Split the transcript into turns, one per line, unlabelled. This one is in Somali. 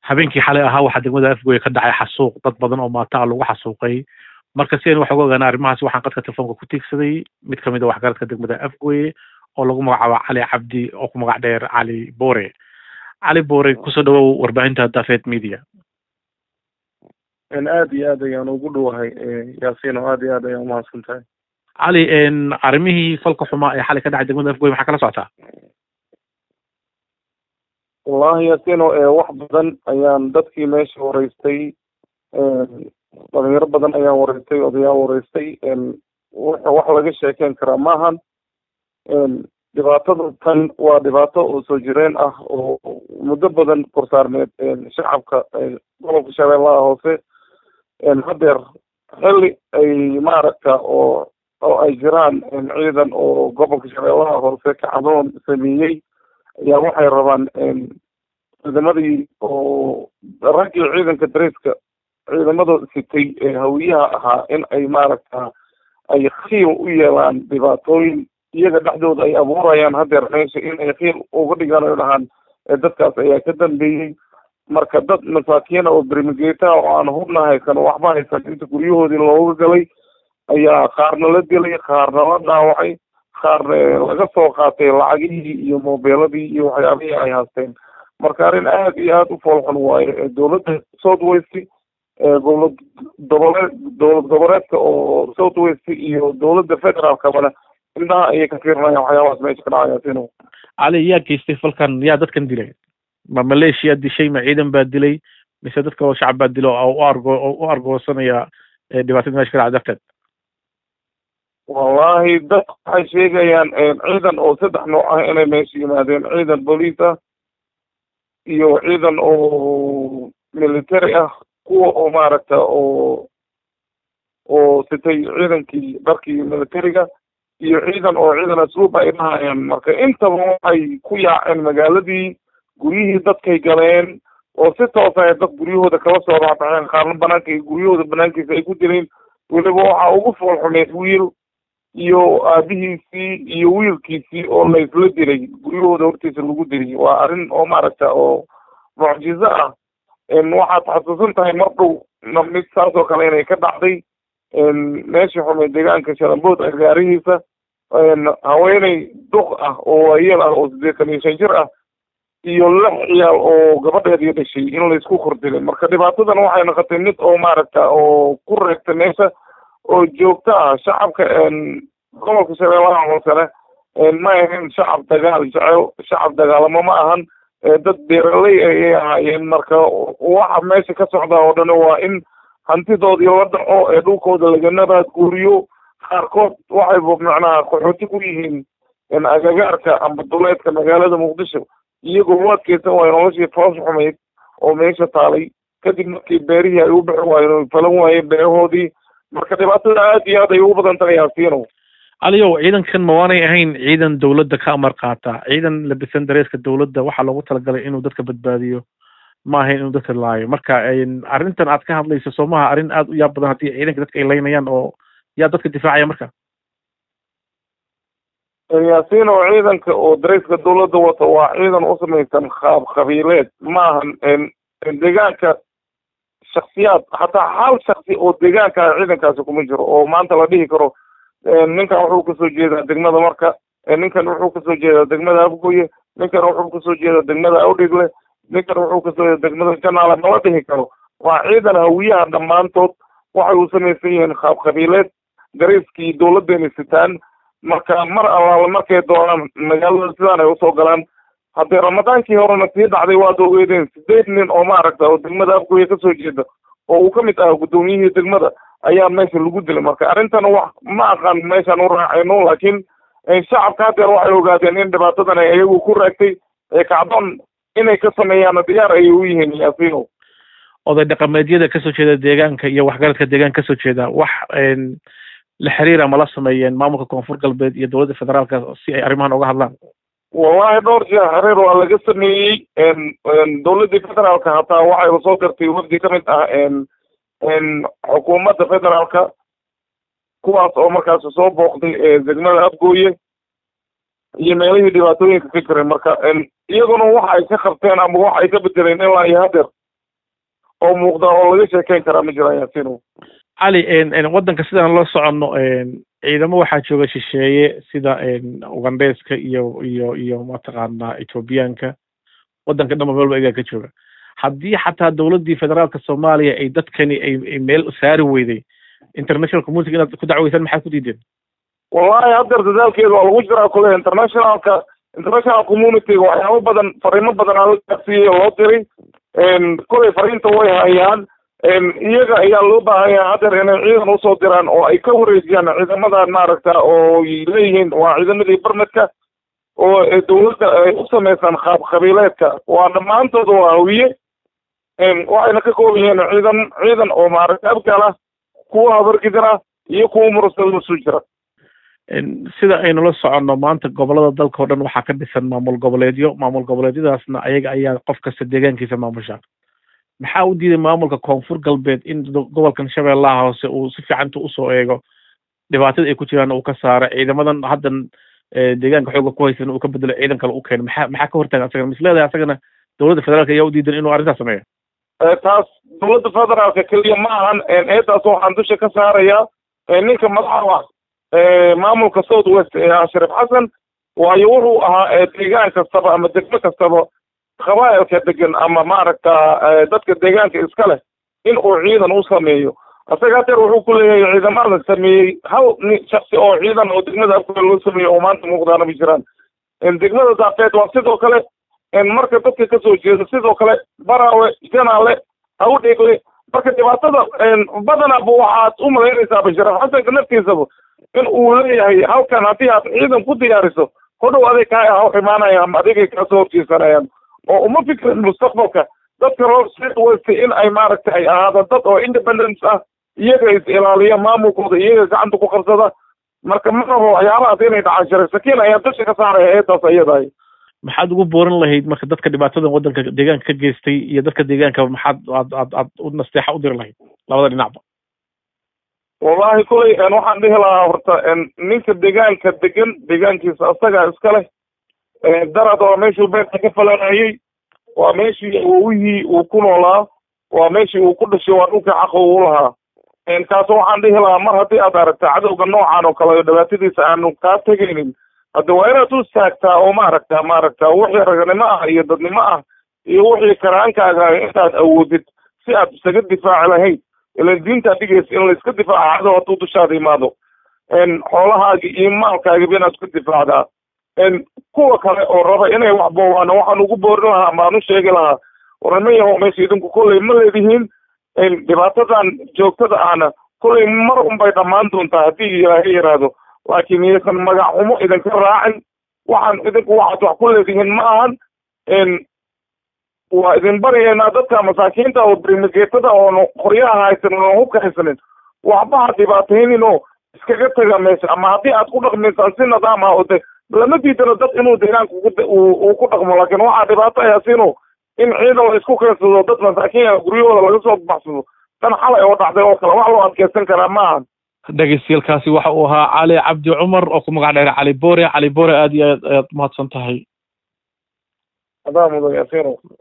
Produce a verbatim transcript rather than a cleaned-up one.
habeenkii xalay ahaa waxaa degmada afgooye ka dhacay xasuuq dad badan oo maataa lagu xasuuqay marka si aan wax uga ogaana arrimahaas waxaan qadka telefoonka ku tiigsaday mid ka mid a waxgaradka degmada afgooye oo lagu magacaabo cali cabdi oo ku magac dheer cali boore cali boore kusoo dhawow warbaahinta dafeed media
in aad iyo aad ayaan ugu dhowahay yaasiin oo aad iyo aad ayaan umahadsan tahay
cali arrimihii falka xumaa ee xalay ka dhacay degmada afgooye maxaa kala socotaa
wallahi yaasiin oo wax badan ayaan dadkii meesha wareystay dhalinyaro badan ayaan wareystay odayaal wareystay wax laga sheekeyn karaa maahan dhibaatada tan waa dhibaato oo soo jireen ah oo muddo badan korsaarneed shacabka gobolka shabeellaha hoose hadeer xilli ay maaragta oo oo ay jiraan ciidan oo gobolka shabeellaha hoose kacdoon sameeyey ayaa waxay rabaan ciidamadii oo raggii ciidanka dareeska ciidamada sitay ee hawiyaha ahaa in ay maaragta ay khiil u yeelaan dhibaatooyin iyaga dhexdooda ay abuurayaan hadeer meesha in ay khiil uga dhigaan ay dhahaan dadkaas ayaa ka dambeeyey marka dad masaakiina oo bermigeeta oo aan hubna haysan waxba haysan inta guryahoodii looga galay ayaa qaarna la dilay qaarna la dhaawacay qaarna laga soo qaatay lacagihii iyo moobeeladii iyo waxyaabihii ay haysteen marka arrin aad iyo aad u foolxun waaye dowladda south west dowlad goboleed dowlad goboleedka oo south west iyo dowladda federaalkabana indhaha ayay ka fiirinayaan waxyaabahaas meesha ka dhacaya sino
cali yaa geystay falkan yaa dadkan dilay ma maleeshiya dishay ma ciidan baa dilay mise dadka oo shacab baa dilo oo u argo oo u argoosanaya dhibaatada meesha ka dhacay darteed
wallahi dad waxay sheegayaan ciidan oo saddex nooc ah inay meesha yimaadeen ciidan booliis ah iyo ciidan oo military ah kuwa oo maaragta oo oo sitay ciidankii dharkii militariga iyo ciidan oo ciidan asluub ay dhahayaan marka intaba waxay ku yaaceen magaaladii guryihii dadkay galeen oo si toos ah dad guryahooda kala soo raabaxeen qaarna banaanka iyo guryahooda banaankiisa ay ku dileen weliba waxaa ugu fool xumeed wiil iyo aabihiisii iyo wiilkiisii oo la isla dilay guryahooda hortiisa lagu dilay waa arrin oo maaragta oo mucjizo ah waxaad xasuusan tahay mar dhow mid saas oo kale inay ka dhacday meeshii xumeed deegaanka shalambood agaarihiisa haweeney duq ah oo waayeel ah oo siddeetan iyo shan jir ah iyo lix ciyaal oo gabadheedii dhashay in laysku kordilay marka dhibaatadan waxay noqotay mid oo maaragta oo ku reegtay meesha oo joogto ah shacabka gobolka shabeellaha hoosene ma ahayn shacab dagaal jecel shacab dagaalamo ma ahan dad beeraley ayay ahaayeen marka waxa meesha ka socda oo dhan waa in hantidoodii la dhaco ee dhulkooda lagana raadguuriyo qaarkood waxay macnaha qaxooti ku yihiin agagaarka amba duleedka magaalada muqdisho iyagoo u adkeysan waayo noloshii foos xumayd oo meesha taalay kadib markii beerihii ay u bixi waayeen oo falan waayeen beerahoodii marka dhibaatada aad iyo aad ay ugu badan tahay yaasiino
caliyow ciidankan ma waanay ahayn ciidan dowladda ka amar qaata ciidan labisan dareeska dowladda waxaa loogu talagalay inuu dadka badbaadiyo ma ahayn inuu dadka laayo marka arrintan aad ka hadlayso soo maha arrin aad u yaab badan haddii ciidanka dadka ay laynayaan oo yaa dadka difaacaya marka
yaasiin oo ciidanka oo dareeska dowladda wata waa ciidan u samaysan qaab qabiileed maahan deegaanka shaksiyaad hataa hal shaksi oo deegaanka ciidankaasi kuma jiro oo maanta la dhihi karo ninkan wuxuu kasoo jeedaa degmada marka ninkan wuxuu kasoo jeedaa degmada afgooye ninkan wuxuu kasoo jeedaa degmada awdhigle ninkan wuxuu kasoo jeedaa degmada janaale mala dhihi karo waa ciidan hawiyaha dhammaantood waxay u samaysan yihiin qaab qabiileed dareeskii dowladeena sitaan marka mar allaala markay doonaan magaalada sidaan ay usoo galaan haddii ramadaankii horena sii dhacday waad ogeedeen sideed nin oo maaragta oo degmada afgooye kasoo jeeda oo uu kamid ahaa guddoomiyihii degmada ayaa meesha lagu dilay marka arrintan wax ma aqaan meeshaan u raacayno laakiin shacabka hadeer waxay ogaadeen in dhibaatadan ay iyagu ku raagtay kacdoon inay ka sameeyaan diyaar ayay u yihiin yaasiino
oday dhaqameedyada kasoo jeeda deegaanka iyo waxgaradka deegaanka kasoo jeeda wax la xiriira ma la sameeyeen maamulka koonfur galbeed iyo dowladda federaalka si ay arrimahan uga hadlaan
wallahi dhowr jeer xiriir waa laga sameeyey dowladdii federaalka hataa waxay soo dirtay wafdi kamid ah xukuumadda federaalka kuwaas oo markaas soo booqday degmada afgooye iyo meelihii dhibaatooyinka ka jiray marka iyaguna waxa ay ka qabteen ama waxa ay ka bedeleen ilaa iyo hadeer oo muuqda oo laga sheekeyn karaa ma jiraan yaasiino.
cali waddanka sidaan la soconno ciidamo waxaa jooga shisheeye sida ugandeska iyo iyo iyo mataqaanaa ethoobiyaanka waddanka dhan meel walba igaa ka jooga haddii xataa dowladdii federaalka soomaaliya ay dadkani ay meel saari weyday international community inaad ku dacweysaan maxaa ku diideen?
wallahi haddeer dadaalkeedu waa lagu jiraa kule internationalka international community waxyaabo badan fariimo badan aa la gaarsiiyey oo loo diray kolay fariinta way hayaan iyaga ayaa loo baahan yahay haddeer inay ciidan usoo diraan oo ay ka wareejiyaan ciidamadan maaragta oo leeyihiin waa ciidamadii barmedka oo dowladda ay u samaysan qaab qabiileedka waa dhammaantooda waa hawiye waxayna ka kooban yihiin ciidan ciidan oo maaragta abgaala kuwa habargidana iyo kuwa murasada isu jira
sida aynu la soconno maanta gobolada dalka oo dhan waxaa ka dhisan maamul goboleedyo maamul goboleedyadaasna ayaga ayaa qof kasta deegaankiisa maamusha maxaa u diiday maamulka koonfur galbeed in gobolkan shabeellaha hoose uu si fiicantu usoo eego dhibaatada ay ku jiraan uu ka saaro ciidamadan haddan deegaanka xooga ku haysan uu ka bedelo ciidan kale u keeno maxaa maxaa ka hortaagan asagana misleedahay asagana dowladda federaalka ayaa u diidan inuu arrintaas sameeyo
taas dowladda federaalka keliya ma ahan eedaas waxaan dusha ka saarayaa ninka madaxa maamulka south west ee ashraf xasan waayo wuxuu ahaa deegaan kastaba ama degmo kastaba qabaa'ilka degan ama maaragta dadka deegaanka iska leh in uu ciidan u sameeyo asaga hadeer wuxuu ku leeyahay ciidamada sameeyey hal shaksi oo ciidan oo degmada afka loo sameeyo oo maanta muuqdaana ma jiraan degmada daafeed waa sidoo kale marka dadka kasoo jeeda sidoo kale baraawe janaale hawdheegle marka dhibaatada badanaba waxaad u malaynaysaa basharaf xasanka naftiisaba in uu leeyahay halkan haddii aad ciidan ku diyaariso hodhow adig kaa haw imaanaya ama adigay kaasoo horjeesanayaan oo uma fikrin mustaqbalka dadka reer south west in ay maaragta ay ahaada dad oo independence ah iyaga is ilaaliya maamulkooda iyaga gacanta ku qabsada marka ma rabo waxyaabahaas inay dhacaan sharay sakiin ayaa dusha ka saaraya eedaas iyadahay
maxaad ugu booran lahayd marka dadka dhibaatadan waddanka deegaanka ka geystay iyo dadka deegaanka maxaad aad aad aad u nasteexa u diri lahayd labada dhinacba
wallahi kulay waxaan dhihi lahaa horta ninka deegaanka degan deegaankiisa asagaa iska leh darad waa meeshuu beerta ka falanayey waa meeshii awowihii uu ku noolaa waa meeshii uu ku dhashay waa dhulkii xaqa uu lahaa kaas waxaan dhihi lahaa mar haddii aad aragta cadowga noocan oo kale dhibaatadiisa aanu kaa tegaynin hadda waa inaad u istaagtaa oo maaragta maaragta wixii raganimo ah iyo dadnimo ah iyo wixii karaankaaga intaad awoodid si aad isaga difaaci lahayd ilan diintaa dhigaysa in layska difaaca cadow hadduu dushaada imaado xoolahaagi iyo maalkaagiba inaad isku difaacdaa kuwa kale oo raba inay wax boobaan waxaan ugu boorin lahaa amaan u sheegi lahaa warama yaho meesha idinku kolley ma leedihiin dhibaatadan joogtada ahna kolley mar unbay dhammaan doontaa haddii ilaahay yidhaahdo laakiin iyaysan magac xumo idinka raacin waxaan idinku waxaad wax ku leedihiin ma ahan waa idin baryaynaa dadka masaakiinta oo brimageetada oon qoryaha haysanin oon hubka haysanin waxba ha dhibaataynin oo iskaga taga meesha ama haddii aad ku dhaqmaysaan si nidaam ah oo de lama diidano dad inuu deegaanka uu ku dhaqmo laakiin waxaa dhibaato ayaasiino in ciidan la isku keensado dad masaakiin guryahooda laga soo baxsado tan xalay oo dhacday oo kale wax loo adkeysan karaa ma ahan
dhegeystayaelkaasi waxa uu ahaa cali cabdi cumar oo ku magac dheer cali boore cali boore aad iyo aad ayaad umahadsan tahay
adaa mudan yaasiino